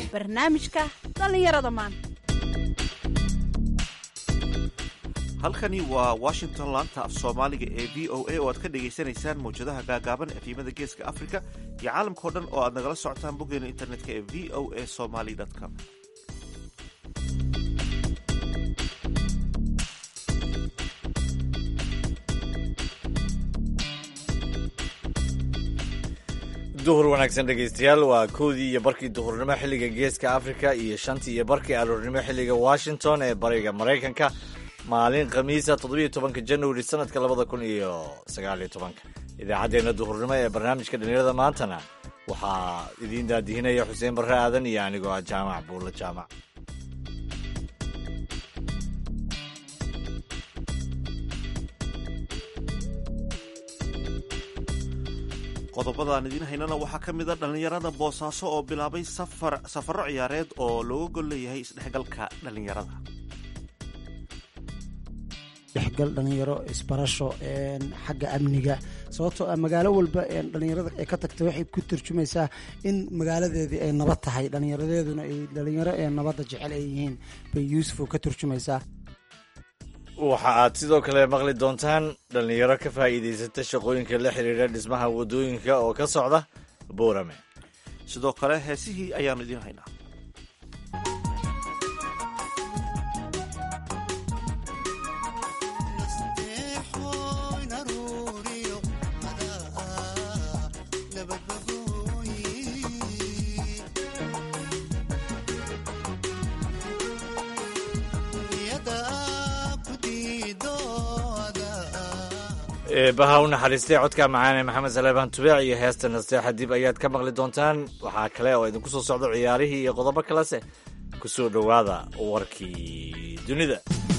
barnaamijka dhallinyarada maanta. halkani waa washington, laanta af soomaaliga ee v o a oo aad ka dhagaysanaysaan mawjadaha gaagaaban efimada geeska africa iyo caalamkao dhan oo aad nagala socotaan boggeena internetka ee v o a somali com. duhur wanaagsan dhegaystayaal, waa 1:00 iyo barkii duhurnimo xilliga geeska africa iyo 5:00 iyo barkii aroornimo xilliga washington ee bariga maraykanka. maalin khamiisa 17 januari sanadka 2019. idaacaddeenna duhurnimo ee barnaamijka dhallinyarada maantana waxaa idiin daadihinaya xuseen barre aadan iyo anigoo ah jaamac buulla jaamac. qodobada aan idiin haynana waxaa ka mid a dhallinyarada boosaaso oo bilaabay safarro ciyaareed oo looga gol leeyahay isdhexgalka dhallinyarada. dhexgal dhalinyaro, isbarasho xagga amniga, sababtoo ah magaalo walba dhalinyarada ee ka tagta waxay ku tarjumaysaa in magaaladeedii ay nabad tahay, dhalinyaradeeduna ay dhalinyaro ee nabadda jecel ay yihiin bay yuusuf ka turjumaysaa. waxa aad sidoo kale maqli doontaan dhallinyaro ka faa'iidaysata shaqooyinka la xiriira dhismaha waddooyinka oo ka socda boorame. sidoo kale heesihii ayaannu idiin haynaa. eebaha u naxariistay codka macaane maxamed saleebaan tubeec iyo heesta nasteexa dib ayaad ka maqli doontaan. waxaa kale oo idinku soo socdo ciyaarihii iyo qodobo kalese. ku soo dhowaada warkii dunida.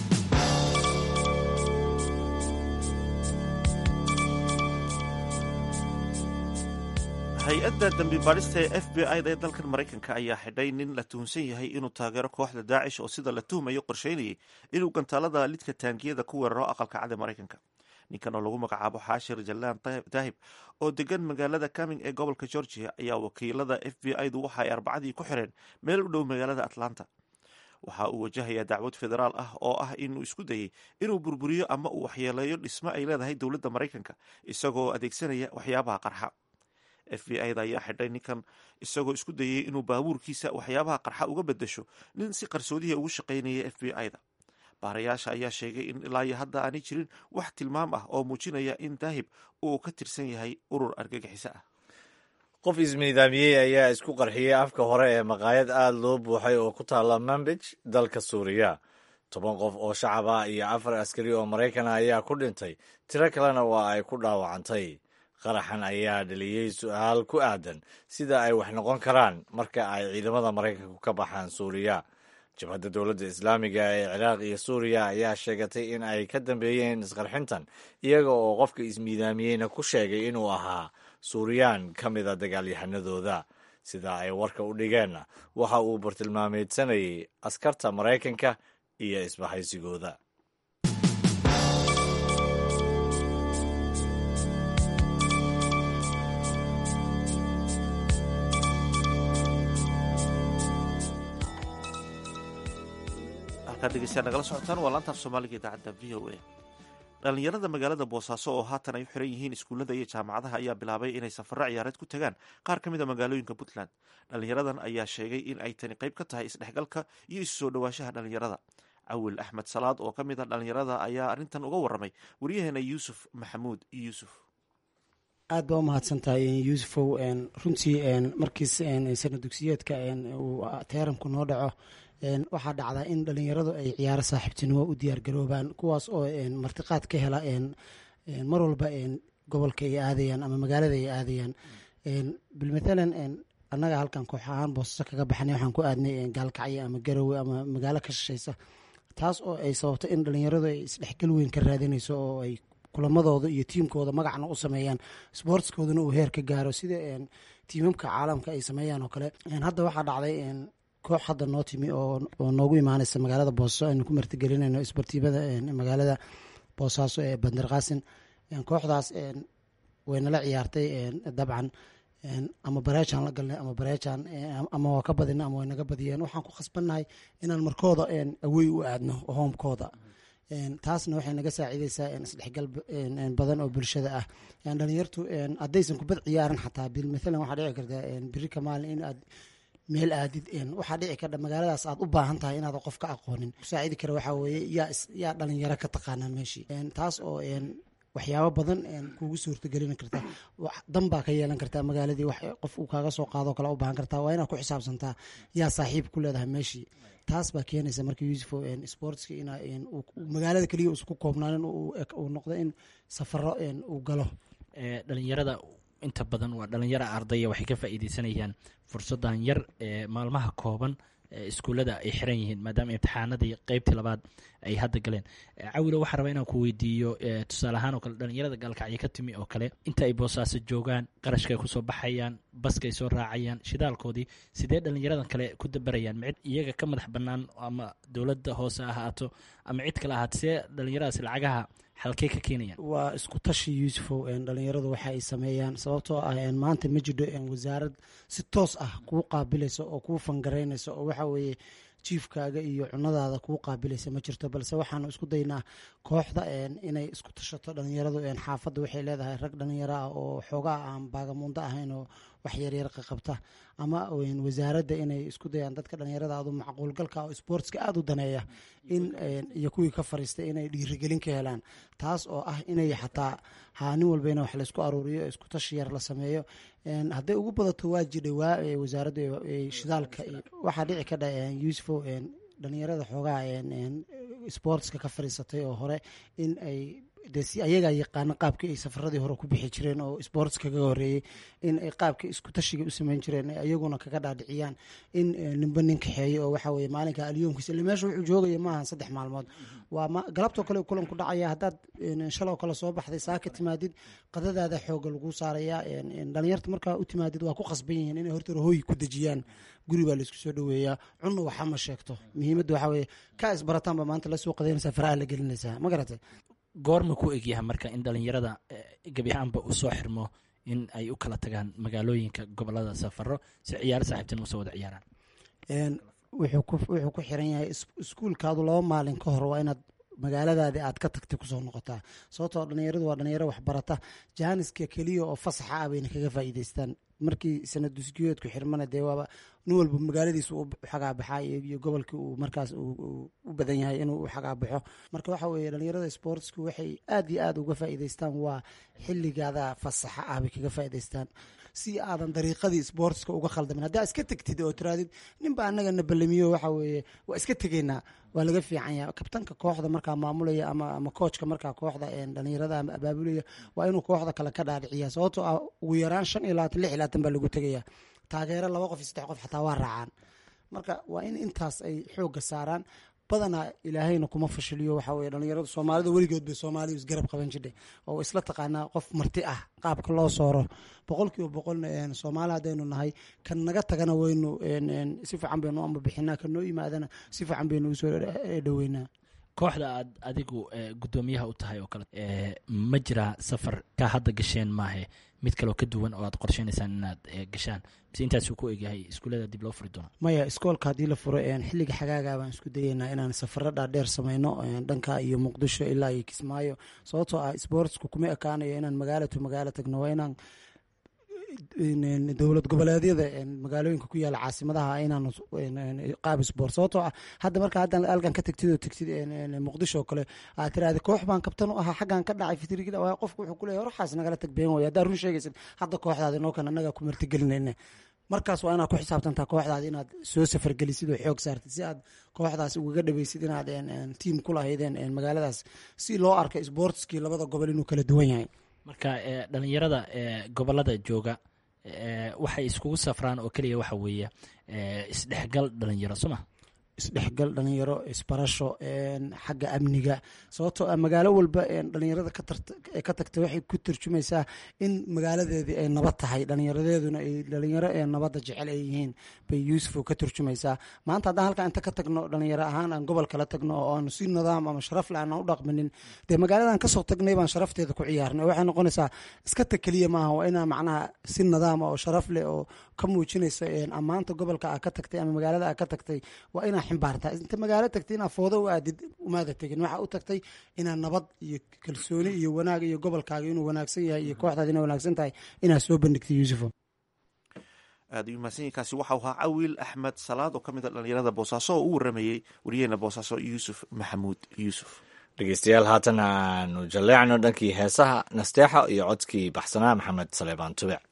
hay-adda dambi baadhista ee f b i da ee dalkan maraykanka ayaa xidhay nin la tuhunsan yahay inuu taageero kooxda daacish oo sida la tuhmayo qorsheynayay inuu gantaalada lidka taangiyada ku weeraro aqalka cad ee maraykanka. ninkan oo lagu magacaabo xaashir jallaan daahib oo degan magaalada caming ee gobolka georgia ayaa wakiilada f b i du waxa ay arbacadii ku xireen meel u dhow magaalada atlanta. waxa uu wajahayaa dacwad federaal ah oo ah inuu isku dayay inuu burburiyo ama uu waxyeeleeyo dhismo ay leedahay dowladda maraykanka isagoo adeegsanaya waxyaabaha qarxa. f b i da ayaa xidhay ninkan isagoo isku dayay inuu baabuurkiisa waxyaabaha qarxa uga bedesho nin si qarsoodiya ugu shaqaynaya f b i da. baarayaasha ayaa sheegay in ilaa iyo hadda aanay jirin wax tilmaam ah oo muujinaya in daahib uu ka tirsan yahay urur argagixiso ah. qof ismiidaamiyey ayaa isku qarxiyey afka hore ee maqaayad aada loo buuxay oo ku taalla manbij dalka suuriya. 10 qof oo shacab ah iyo 4 askari oo maraykana ayaa ku dhintay, tiro kalena waa ay ku dhaawacantay. qaraxan ayaa dhaliyey su-aal ku aadan sida ay wax noqon karaan marka ay ciidamada maraykanku ka baxaan suuriya. jabhadda dowladda islaamiga ee ciraaq iyo suuriya ayaa sheegatay in ay ka dambeeyeen isqarxintan, iyaga oo qofka ismiidaamiyeyna ku sheegay inuu ahaa suuriyaan ka mida dagaalyahanadooda. sida ay warka u dhigeenna waxa uu bartilmaameedsanayay askarta maraykanka iyo isbahaysigooda. degeystayaal nagala socotaan waa laanta af soomaaliga idaacadda v o a. dhallinyarada magaalada boosaaso oo haatan ay u xiran yihiin iskuullada iyo jaamacadaha ayaa bilaabay inay safarro ciyaareed ku tagaan qaar ka mid a magaalooyinka puntland. dhallinyaradan ayaa sheegay in ay tani qayb ka tahay isdhexgalka iyo isu soo dhowaanshaha dhallinyarada. cawil axmed salaad oo ka mid a dhallinyarada ayaa arrintan uga warramay waryaheena yuusuf maxamuud yuusuf. aad baa u mahadsantahay yuusufow. runtii markiis sana dugsiyeedka uu teeramku noo dhaco waxaa dhacdaa in dhalinyaradu ay ciyaaro saaxiibtinimo u diyaargaroobaan, kuwaas oo martiqaad ka hela mar walba gobolka ay aadayaan ama magaalada ay aadayaan. bilmatalan annaga halkan koox ahaan boosaaso kaga baxnay, waxaan ku aadnay gaalkacyo ama garowe ama magaalo ka shishaysa, taas oo ay sababto in dhalinyaradu ay isdhexgal weyn ka raadinayso oo ay kulamadooda iyo tiimkooda magacna u sameeyaan, sboortskoodana uu heer ka gaaro sida tiimamka caalamka ay sameeyaan oo kale. hadda waxaa dhacday koox hadda noo timi oo noogu imaanaysa magaalada boosaaso aynu ku martigelinayno isbartiibada magaalada boosaaso ee bandar qaasin. kooxdaas waynala ciyaartay dabcan ama bareejaan la galnay ama bareejaan ama waa ka badina ama way naga badiyeen waxaan ku khasbannahay inaan markooda awey u aadno hoomkooda taasna waxay naga saaciideysaa isdhexgal badan oo bulshada ah dhalinyartu haddaysan kubad ciyaaran xataa maalan waxaa dhici karta biri ka maalin in aad meel aadid waxaa dhici kardha magaaladaas aad u baahan tahay inaad qof ka aqoonin kusaacidi kara waxaa weeye yaa dhalinyaro ka taqaanaa meeshii taas oo waxyaabo badan kuugu suurtagelin karta dan baa ka yeelan kartaa magaaladii qof uu kaaga soo qaado kale u baahan kartaa waa inaad ku xisaabsantaa yaa saaxiib ku leedahay meeshii taas baa keenaysa marka yuusufo sportska in magaalada keliya isku koobnaanin uu noqdo in safaro uu galo dhalinyarada inta badan waa dhalinyaro ardaya waxay ka faa'iideysanayaan fursadan yar ee maalmaha kooban iskuullada ay xiran yihiin maadaama imtixaanadii qeybtii labaad ay hadda galeen cawilo waxaa rabaa inaan ku weydiiyo tusaale ahaan oo kale dhalinyarada gaalkacyo ka timi oo kale inta ay boosaaso joogaan qarashka ay kusoo baxayaan baskay soo raacayaan shidaalkoodii sidee dhalinyaradan kale ku dabarayaan micid iyaga ka madax bannaan ama dowladda hoose ahaato ama cid kale ahaato sidee dhalinyaradaas lacagaha halkey ka keenayaan waa isku tashi yuusufow dhalinyaradu waxa ay sameeyaan sababtoo ah maanta ma jidho wasaarad si toos ah kuu qaabilaysa oo kuu fangaraynaysa oo waxa weeye jiifkaaga iyo cunadaada kuu qaabilaysa ma jirto balse waxaanu isku daynaa kooxda inay isku tashato dhalinyaradu xaafadda waxay leedahay rag dhalinyaro ah oo xoogaa aan baagamuundo ahayn oo wax yaryar qaqabta ama wasaaradda inay isku dayaan dadka dhalinyarada adu macquulgalka oo sportska aada u daneeya in iyo kuwii ka fariistay inay dhiirigelin ka helaan taas oo ah inay xataa nin walba in wax laysku aruuriyo isku tashi yar la sameeyo hadday ugu badato waa jidhay waa wasaaradda shidaalka waxaa dhici ka dha yuusufo dhalinyarada xoogaa sportska ka fariisatay oo hore in ay si ayagaa yaqaana qaabkii ay safaradii hore ku bixi jireen oo sports kaga horeeyey in ay qaabkii isku tashiga u sameyn jireen ayaguna kaga dhaadhiciyaan in ninba nin kaxeeyo oo waxa weye maalinka alyoomkiisa ile meesha wuxuu joogaya maahan 3 maalmood waa galabtoo kale kulan ku dhacaya haddaad shaloo kale soo baxday saaka timaadid qadadaada xooga lagu saarayaa dhalinyarta markaa u timaadid waa ku qasban yihiin inay horta hooy ku dejiyaan guri baa laisku soo dhaweeyaa cunna waxa ma sheegto muhiimadda waxaa weeye ka isbarataanba maanta la soo qadaynaysaa faraha la gelinaysaa ma garatay goorma ku egyaha marka in dhalinyarada gebi ahaanba uu soo xirmo in ay u kala tagaan magaalooyinka gobolada safaro si ciyaaro saaxiibtin usoo wada ciyaaraan wuxuu ku xiran yahay iskuulkaadu 2 maalin ka hor waa inaad magaaladaadi aad ka tagtay kusoo noqotaa sababtoo dhalinyaradu waa dhalinyaro waxbarata jaaniska keliya oo fasaxa ah bayna kaga faa'iidaystaan markii sanad dusgiyoodku xirmana dee waaba nin walba magaaladiisa u xagaabaxaa iyo gobolkii uu markaas u badan yahay inuu u xagaabaxo marka waxa weeye dhalinyarada sportsku waxay aad iyo aad uga faa'iidaystaan waa xilligaada fasaxa ah bay kaga faa'iidaystaan si aadan dariiqadii sportska uga khaldamin haddaa iska tegtid oo tiraadid ninba annaga na ballamiyo waxa weeye waa iska tegaynaa waa laga fiican yahay kabtanka kooxda markaa maamulaya ama koojka markaa kooxda dhalinyarada ama abaabulaya waa inuu kooxda kale ka dhaadhiciya sababtoo ah ugu yaraan 5 baa lagu tegaya taageero 2 qof iyo 3 qof xataa waa raacaan marka waa in intaas ay xoogga saaraan badanaa ilaahayna kuma fashiliyo waxa weye dhalinyaradu soomaalida weligood bay soomaaliya isgarab qaban jirtay oo isla taqaanaa qof marti ah qaabka loo sooro 100% soomaali haddaynu nahay kan naga tagana waynu si fiican baynu amba bixinaa kan noo yimaadana si fiican baynu usoo dhoweynaa kooxda aad adigu guddoomiyaha u tahay oo kale ma jiraa safar ka hadda gasheen maahe mid kaleo ka duwan oo aad qorsheynaysaan inaad gashaan mise intaasuu ku egyahay iskuullada dib loo furi doono maya iskoolka haddii la furo xilliga xagaaga baan isku dayeynaa inaan safaro dhaadheer samayno dhanka iyo muqdisho ilaa iyo kismaayo sababtoo ah sportsku kuma ekaanayo inaan magaalo tagno waa inaan dowlad goboleedyada magaalooyinka ku yaala caasimadaha inaanu qaab sport sababtoo ah hadda marka haddan alkan ka tagtid oo tagtid muqdisho oo kale aad tiraahda koox baan kabtan u ahaa xaggan ka dhacay fitrigida waa qofku wuxuu ku leeyahay waxaas nagala tagbeen way haddaa run sheegaysid hadda kooxdaada inoo kan annaga ku martigelinayna markaas waa inaad ku xisaabtantaa kooxdaada inaad soo safargelisid oo xoog saartid si aad kooxdaas ugaga dhaweysid inaad tiim ku lahaydeen magaaladaas si loo arka sportskii 2 gobol inuu kala duwan yahay marka dhalinyarada gobolada jooga waxay iskugu safraan oo keliya waxa weeye isdhexgal dhalinyaro soma isdhexgal dhalinyaro, isbarasho, xagga amniga, sababtoo ah magaalo walba dhalinyarada ka tagta waxay ku turjumaysaa in magaaladeedii ay nabad tahay, dhalinyaradeeduna ay dhalinyaro nabadda jecel ay yihiin bay yuusuf ka turjumaysaa. maanta haddaan halkaa inta ka tagno dhalinyaro ahaan aan gobol kala tagno oo aanu si nidaam ama sharaf le aan u dhaqminin, dee magaaladan kasoo tagnay baan sharafteeda ku ciyaarnay. waxay noqonaysaa iska tag keliya maaha, waa inaa macnaha si nidaama oo sharaf leh oo ka muujinaysa ammaanta gobolka aa ka tagtay ama magaalada aa ka tagtay waa inaa ximbaartaa. inta magaalo tagtay inaa foodo u aadid umaada tegin, waxaa u tagtay inaa nabad iyo kalsooni iyo wanaag iyo gobolkaaga inuu wanaagsan yahay iyo kooxdaad inay wanaagsan tahay inaa soo bandhigtay yuusufo. aad u mahadsanyiinkaasi waxau ahaa cawiil axmed salaad oo ka mid a dhalinyarada boosaaso oo u waramayey wariyaheena boosaaso yuusuf maxamuud yuusuf. dhegeystayaal haatan aanu jalleecno dhankii heesaha nasteexa iyo codkii baxsanaa maxamed saleebaan tubec.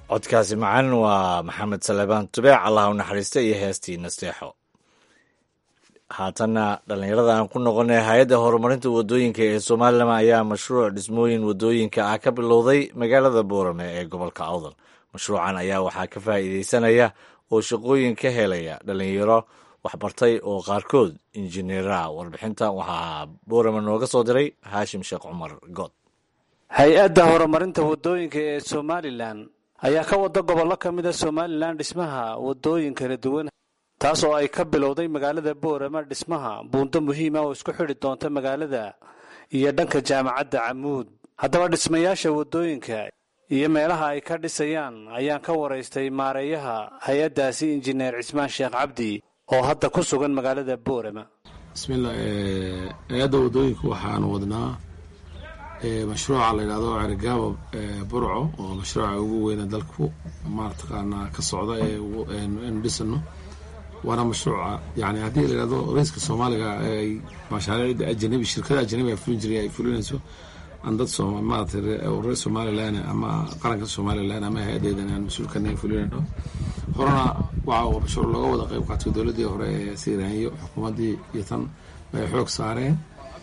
codkaasi macaan waa maxamed salebaan tubeec allah u naxariista iyo heestii nasteexo. haatanna dhallinyarada aan ku noqonay hay-adda horumarinta wadooyinka ee somalilan ayaa mashruuc dhismooyin wadooyinka ah ka bilowday magaalada boorame ee gobolka awdal. mashruucan ayaa waxaa ka faa'iideysanaya oo shaqooyin ka helaya dhalinyaro waxbartay oo qaarkood injineeraha. warbixinta waxaa boorame nooga soo diray haashim sheekh cumar good. hay-adda horumarinta wadooyinka ee somalilan ayaa ka wada gobollo ka mid a somalilan dhismaha wadooyin kala duwan, taas oo ay ka bilowday magaalada boorama dhismaha buundo muhiima oo isku xidhi doonta magaalada iyo dhanka jaamacadda camuud. haddaba dhismayaasha wadooyinka iyo meelaha ay ka dhisayaan ayaan ka waraystay maareeyaha hay-addaasi injineer cismaan sheekh cabdi oo hadda ku sugan magaalada boorama. bismillah, hay-adda wadooyinka waxaanu wadnaa mashruuca la yidhahdo cerigabo burco oo mashruuca ugu weyna dalku mataqaanaa ka socda eenu dhisano. waana mashruuca yani haddii la yidhahdo raiiska soomaaliga ay mashaariicda ajanabi shirkada ajanabi ay fulin jiray ay fulinayso aan dad maarata reer somalilan ama qaranka somalilan ama hay-adeedan aan mas-uulkana ay fulinayno. horena waxa mashruuc looga wada qayb qaatay dowladdii hore ee siiraanyo xukuumaddii iyo tan ay xoog saareen.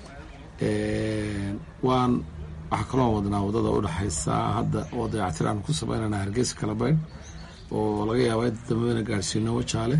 waxaa kaloo wadnaa wadada udhexaysa hadda oo dayactir aan ku samaynana hargeysa kalabayn oo laga yaaba in dambena gaarsiino wajaale.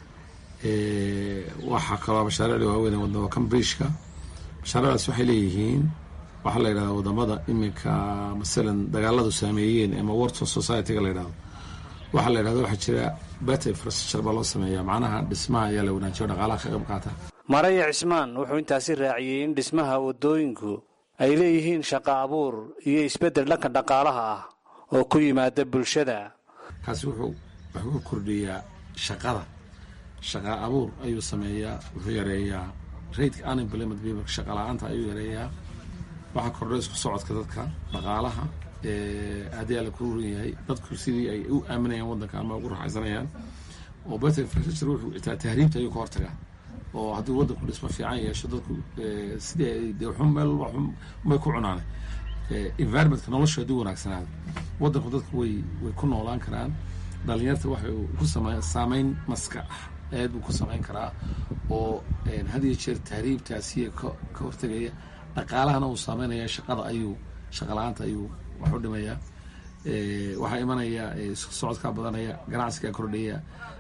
waxaa kaloo mashaariicda waaweyn wadna waa cambridgeka. mashaariicdaas waxay leeyihiin waxaa la yidhahdaa wadamada iminka masalan dagaaladu saameeyeen ama world society-ga la yidhahdo waxaa la yidhahdo waxaa jira better infrastructure baa loo sameeyaa, macnaha dhismaha ayaa la wanaajiyo dhaqaalaha ka qayb qaata. maraya cismaan wuxuu intaasi raaciyey in dhismaha wadooyinku ay leeyihiin shaqo abuur iyo isbeddel dhanka dhaqaalaha ah oo ku yimaada bulshada. kaasi wuxuu kordhiyaa shaqada, shaqa abuur ayuu sameeyaa, wuxuu yareeyaa raidka unemployment people, shaqa la-aanta ayuu yareeyaa. waxaa kordha isku socodka dadka, dhaqaalaha haddii ala ku ruran yahay dadku sidii ay u aaminayaan waddanka ama ugu raaxaysanayaan. oo better infrastructure wuxuu itaa tahriibta ayuu ka hortagaa oo haddii waddanku dhismo fiican yeesho dadku sidii ay dee xun meel walba may ku cunaane environmentka nolosha haddii wanaagsanaado waddanku dadku way ku noolaan karaan. dhalinyarta waxay ku saameyn maskax aad buu ku samayn karaa oo had iyo jeer tahriibtaasiya ka hortegaya. dhaqaalahana uu saameynaya, shaqa la-aanta ayuu wax u dhimayaa. waxaa imanaya isku socodkaa badanaya, ganacsigaa kordhaya,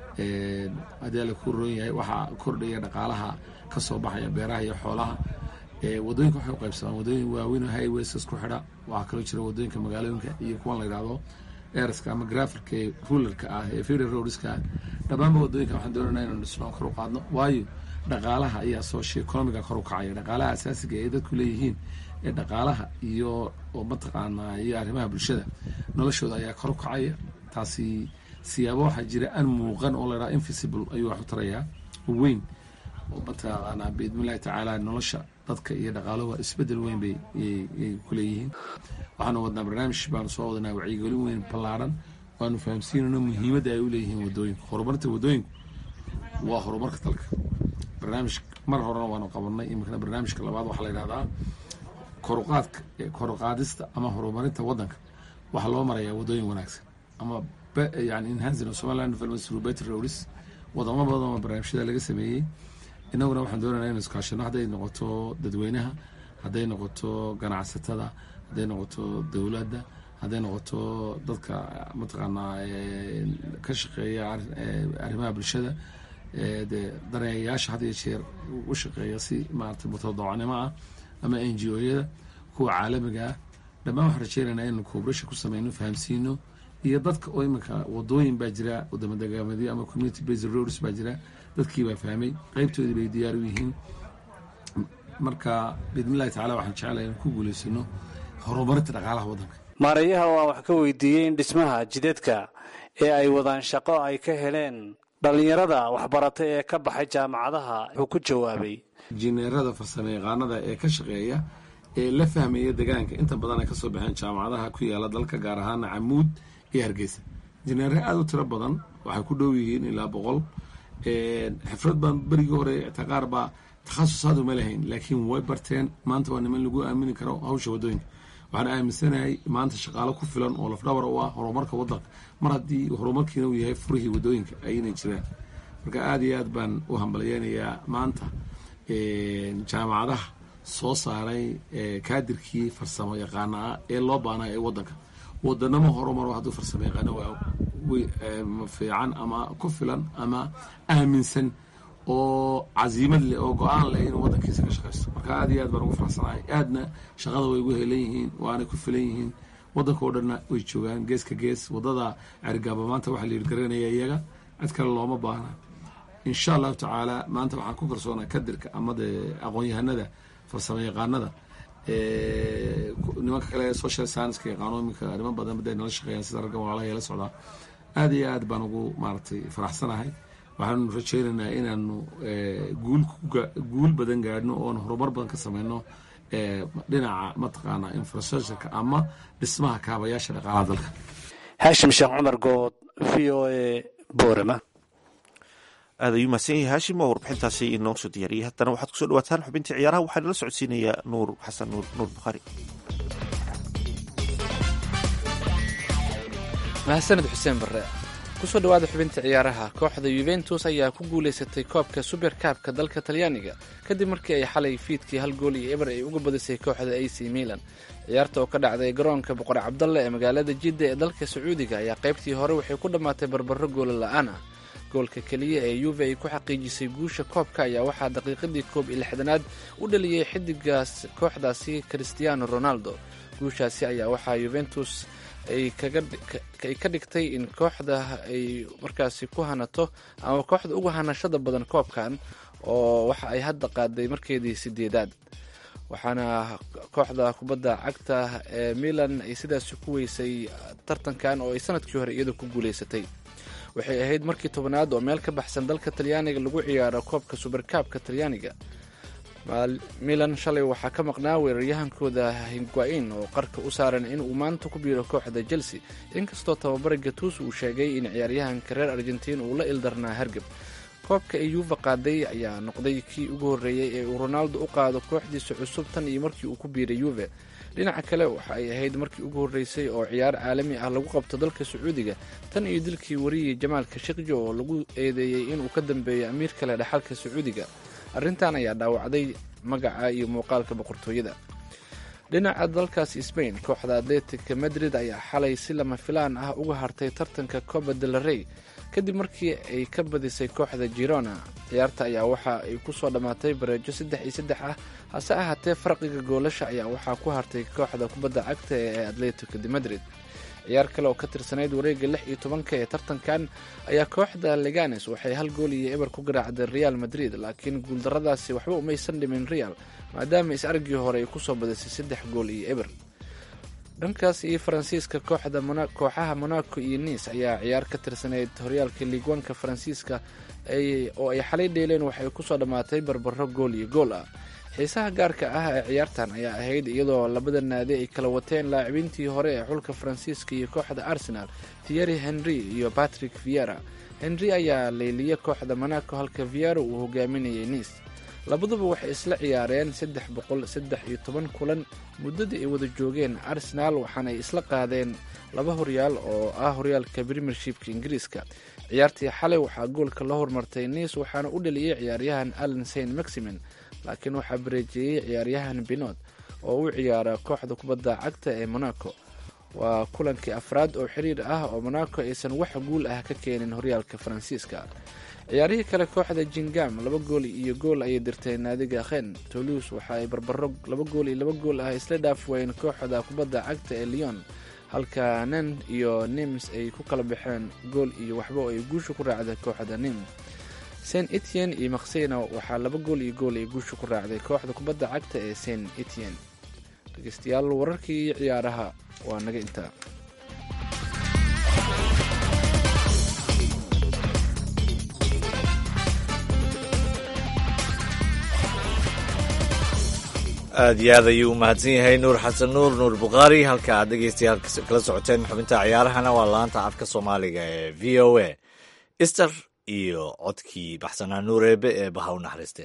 haddii ala ku roon yahay waxaa kordhaya dhaqaalaha ka soo baxaya beeraha iyo xoolaha. wadooyinka waxay u qaybsamaan wadooyin waaweyn oo highways isku xidha, waxaa kaloo jira wadooyinka magaalooyinka iyo kuwan la yidhaahdo eraska ama graafilka ee rulerka ah ee federal roadska ah. dhammaanba wadooyinka waxaan doonanaa inaan dhisnaan kor u qaadno, waayo dhaqaalaha ayaa socio economiga kor u kacaya. dhaqaalaha asaasiga ay dadku leeyihiin ee dhaqaalaha iyo oo mataqaanaa iyo arrimaha bulshada noloshooda ayaa kor u kacaya. taasi siyaabo waxaa jira aan muuqan oo la yidhaha invisible ayuu wax u tarayaa weyn oo mataqaanaa biidnillahi tacaala nolosha dadka iyo dhaqaaluhu isbeddel weyn bay ku leeyihiin. waxaanu wadnaa barnaamij baanu soo wadanaa wacyigelin weyn ballaaran waanu fahamsiinayno muhiimadda ay u leeyihiin wadooyinku. horumarinta wadooyinku waa horumarka dalka. barnaamij mar horena waanu qabanay, iminkana barnaamijka labaad waxaa la yidhahdaa koruqaadista ama horumarinta waddanka waxaa loo marayaa wadooyin wanaagsan ama yani enhancing of Somaliland development through better roads. wadamo badan oo barnaamijyada laga sameeyey. inaguna waxaan doonaynaa inaan iskaashano, hadday noqoto dadweynaha, hadday noqoto ganacsatada, hadday noqoto dowladda, hadday noqoto dadka mataqaanaa ka shaqeeya arrimaha bulshada, dee daneeyayaasha had iyo jeer u shaqeeya si maarata mutadawacnimo ah ama NGO-yada kuwa caalamiga ah. dhammaan waxaan rajeynaynaa inaan cooperation ku sameyno, fahamsiino, iyo dadka oo iminka wadooyin baa jira, wadamadagamadiyo ama community based roads baa jira, dadkii baa fahmay, qaybtoodii bay diyaar u yihiin. marka biidnillahi tacala waxaan jecelahay inaan ku guulaysano horumarinta dhaqaalaha waddanka. maareeyaha oo aan wax ka weydiiyey in dhismaha jidadka ee ay wadaan shaqo ay ka heleen dhallinyarada waxbaratay ee ka baxay jaamacadaha wuxuu ku jawaabay injineerada farsamo yaqaanada ee ka shaqeeya ee la fahmaya deegaanka inta badan ay kasoo baxeen jaamacadaha ku yaala dalka, gaar ahaana camuud iyo hargeysa. injineere aada u tiro badan waxay ku dhow yihiin ilaa 100. xifrad baan berigii hore qaar baa takhasusaad uma lahayn, laakiin way barteen. maanta waa niman lagu aamini karo hawsha wadooyinka. waxaan aaminsanahay maanta shaqaalo ku filan oo lafdhabar u ah horumarka waddanka mar haddii horumarkiina uu yahay furihii waddooyinka aynay jiraan. marka aada iyo aad baan u hambalyeynayaa maanta jaamacadaha soo saaray kaadirkii farsamo yaqaana ah ee loo baanaa ee waddanka. wadanamo horumaro hadduu farsamo yaqaano waa fiican ama ku filan ama aaminsan oo casiimad leh oo go-aan leh inuu waddankiisa ka shaqaysto. marka aada iyo aad baan ugu faraxsanahay. aadna shaqada way ugu helan yihiin waanay ku filan yihiin. waddanka oo dhanna way joogaan geeska gees. waddada cergaaba maanta waxaa la yirgaranaya iyaga cid kale looma baahna. insha allahu tacaala maanta waxaan ku kalsoonaa kadirka ama de aqoon-yahanada farsamo yaqaanada nimanka kale social scienska yaqaano iminka niman badan baday nala shaqeeyaan sida ragga walaalaha la socdaa. aada iyo aad baan ugu maaragtay faraxsanahay. waxaanu rajaynaynaa inaanu guul badan gaadhno oon horumar badan ka sameyno dhinaca mataqaana infrastructureka ama dhismaha kaabayaasha dhaqaalaha dalka. haashim sheekh cumar good v o a boorama. aad ayuu mahadsan yahay haashim oo warbixintaasi inoo soo diyaariyey. haddana waxaad kusoo dhawaataan xubintii ciyaaraha waxaa nala socodsiinayaa nuur xasan nuur bukhaari. mahadsaned xuseen barre. kusoo dhawaada xubinta ciyaaraha. kooxda yuventus ayaa ku guulaysatay koobka super kaabka dalka talyaaniga kadib markii ay xalay fiidkii 1-0 ay uga badisay kooxda AC Milan. ciyaarta oo ka dhacday garoonka boqor cabdalle ee magaalada jidda ee dalka sacuudiga ayaa qaybtii hore waxay ku dhammaatay barbaro goola la-aan ah. goolka keliya ee Juve ay ku xaqiijisay guusha koobka ayaa waxaa daqiiqadii 61aad u dhaliyay xidigaas kooxdaasi Cristiano Ronaldo. guushaasi ayaa waxaa Juventus ay ka dhigtay in kooxda ay markaasi ku hanato ama kooxda ugu hanashada badan koobkan oo waxa ay hadda qaaday markeedii 8aad. waxaana kooxda kubadda cagta ee Milan ay sidaas ku weysay tartankan oo ay sanadkii hore iyadu ku guuleysatay. waxay ahayd markii 10aad oo meel ka baxsan dalka Talyaaniga lagu ciyaaro koobka Super Cup-ka Talyaaniga. Milan shalay waxaa ka maqnaa weeraryahankooda Higuain oo qarka u saaran in uu maanta ku biiro kooxda Chelsea, inkastoo tababare Gattuso uu sheegay in ciyaaryahanka reer Argentina uu la ildarnaa hargab. koobka ay Juve qaaday ayaa noqday kii ugu horeeyay ee uu Ronaldo u qaado kooxdiisa cusub tan iyo markii uu ku biiray Juve. dhinaca kale waxa ay ahayd markii ugu horeysay oo ciyaar caalami ah lagu qabto dalka Sacuudiga tan iyo dilkii wariyay Jamal Khashoggi oo lagu eedeeyay inuu ka dambeeyo amiir kale dhaxalka Sacuudiga. arrintan ayaa dhaawacday magaca iyo muuqaalka boqortooyada. dhinaca dalkaasi Spain, kooxda Atletico Madrid ayaa xalay si lama filaan ah uga hartay tartanka Copa del Rey kadib markii ay ka badisay kooxda Girona. ciyaarta ayaa waxa ay ku soo dhamaatay bareejo 3-3 ah, hase ahaatee farqiga goolasha ayaa waxaa ku hartay kooxda kubadda cagta ee Atletico de Madrid. ciyaar kale oo ka tirsanayd wareegga 16 ee tartankan ayaa kooxda Leganes waxay 1-0 ku garaacday Real Madrid, laakiin guuldaradaasi waxba umaysan dhimin Real maadaama is-argii hore ay ku soo badisay 3-0. dhankaas iyo Faransiiska, kooxaha Monaco iyo Nice ayaa ciyaar ka tirsanayd horyaalka Ligue 1-ka Faransiiska oo ay xalay dheeleen waxay ku soo dhamaatay barbaro gool ah. xiisaha gaarka ah ee ciyaartan ayaa ahayd iyadoo labada naadi ay kala wateen laacibintii hore ee xulka Faransiiska iyo kooxda Arsenal, Thierry Henry iyo Patrick Vieira. Henry ayaa leeliyay kooxda Monaco halka Vieira uu hogaaminayay Nice. labaduba waxay isla ciyaareen 313 kulan muddadii ay wada joogeen Arsenal, waxaana ay isla qaadeen 2 horyaal oo ah horyaalka Premiershipka Ingiriiska. ciyaartii xalay waxaa goolka la hormartay Nice waxaana u dhaliyay ciyaaryahan Alan Saint-Maximin, laakiin waxaa bareejiyey ciyaaryahan Pinot oo u ciyaara kooxda kubadda cagta ee Monaco. waa kulankii afraad oo xiriir ah oo Monaco aysan wax guul ah ka keenin horyaalka Faransiiska. ciyaarihii kale kooxda Gingam 2-0 ayay dirtay naadiga Rennes. Toulouse waxa ay barbaro 2-2 ah isla dhaafween kooxda kubadda cagta ee Lyon, halka Nantes iyo Nimes ay ku kala baxeen 1-0 oo ay guusha ku raacday kooxda Nimes. Saint-Etienne iyo Marseille waxaa 2-0 ay guusha ku raacday kooxda kubadda cagta ee Saint-Etienne. dhegeystayaal, wararkii ciyaaraha waa naga intaa. aad iyo aad ayuu u mahadsan yahay nuur xasan nuur bukhaari. halka aad dhegeystayaal kala socoteen xubinta ciyaarahana waa laanta afka soomaaliga ee v o a. ister iyo codkii baxsanaa nuureebe ee baha u naxariiste.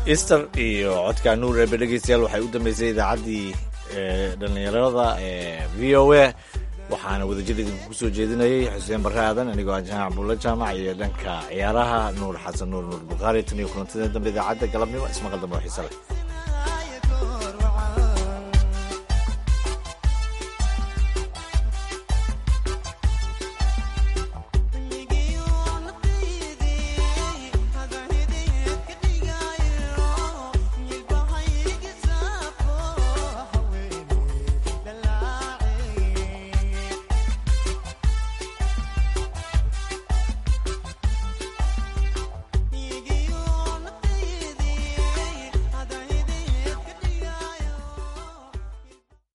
easter iyo codka nuur eebe dhegeystayaal waxay u dambeysay idaacaddii dhallinyarada ee v o a waxaana wadajir idinku soo jeedinayay xuseen barre aadan anigoo ah jaamac buulla jaamac iyo dhanka ciyaaraha nuur xasan nuur bukhaari tan iyo kulantada dambe idaacadda galabnimo ismaqal dambe oo xiise leh